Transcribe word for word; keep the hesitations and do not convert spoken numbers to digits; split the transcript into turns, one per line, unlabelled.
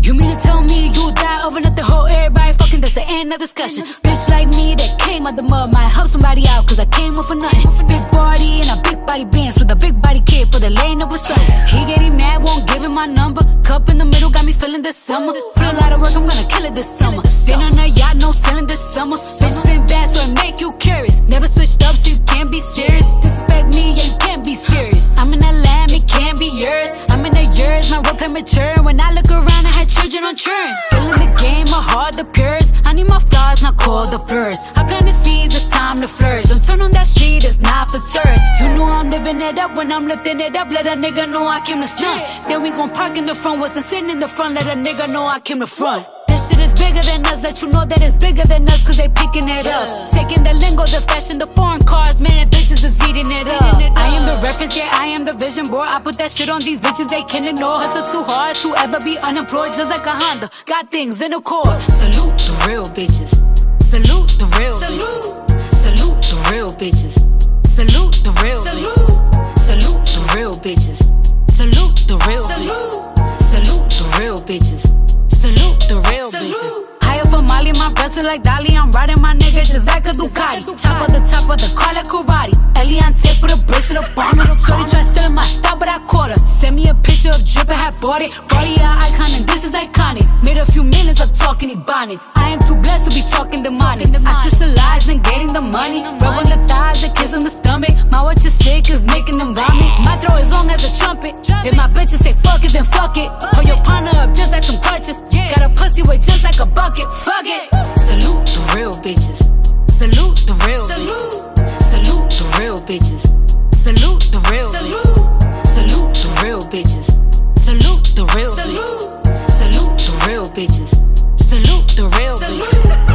You mean to tell me you die over nothing? Whole everybody fucking, that's the end of discussion. Bitch like me that came out the mud might help somebody out, cause I came up for nothing. Big body and a big body Benz with a big body kid for the lane up with something. He getting mad, won't give him my number. Cup in the middle got me feeling this summer. Put a lot of work, I'm gonna kill it this summer. Been on a yacht, no sailing this summer. Bitch been bad, so it make you curious. Never switched up, so you can't be serious. Disrespect me, yeah, you can't be serious. I'm in that land, it can't be yours. I'm in the yours, my work premature. When I look around, I had children on churn. Feeling the game, my heart the purest. I need my flowers, not call the first. I plant the seeds, it's time to flourish. Don't turn on that street, it's not for tourists. You know I'm living it up when I'm lifting it up. Let a nigga know I came to stunt. Then we gon' park in the front, wasn't sitting in the front. Let a nigga know I came to front. This shit is bigger than us, let you know that it's bigger than us, cause they picking it up. Taking the lingo, the fashion, the foreign cars, man, bitches is eating it up. I am the reference, yeah, I am the vision board. I put that shit on these bitches, they can't ignore. Hustle too hard to ever be unemployed, just like a Honda. Got things in the core. Salute the real bitches. Salute the real bitches. Salute the real bitches. Salute the real bitches. Salute the real bitches. Salute the real bitches. Salute the real bitches. Salute the real bitches. High up for Molly, my breasts are like Dolly. I'm riding my nigga just like a Ducati. Chop on the top of the car like karate. Eliante put a bracelet up on her. Shorty try stealing my style, but I caught her. Send me a picture of drip and had bought it. Brody an icon and this is iconic. Made a few millions of talking ebonics. I am too blessed to be talking demonic. I specialize in getting the money. Rub on the thighs and kiss on the stomach. My watch is sick is making them vomit. My throw as long as a trumpet. If my bitches say fuck it, then fuck it. Hold your partner up just like some crutches. Got a pussy weight just like a bucket. Fuck it. Salute the real bitches. Salute the real bitches. Salute the real bitches. Salute the real bitches. Salute the real bitches. Salute the real bitches. Salute the real bitches. Salute the real bitches.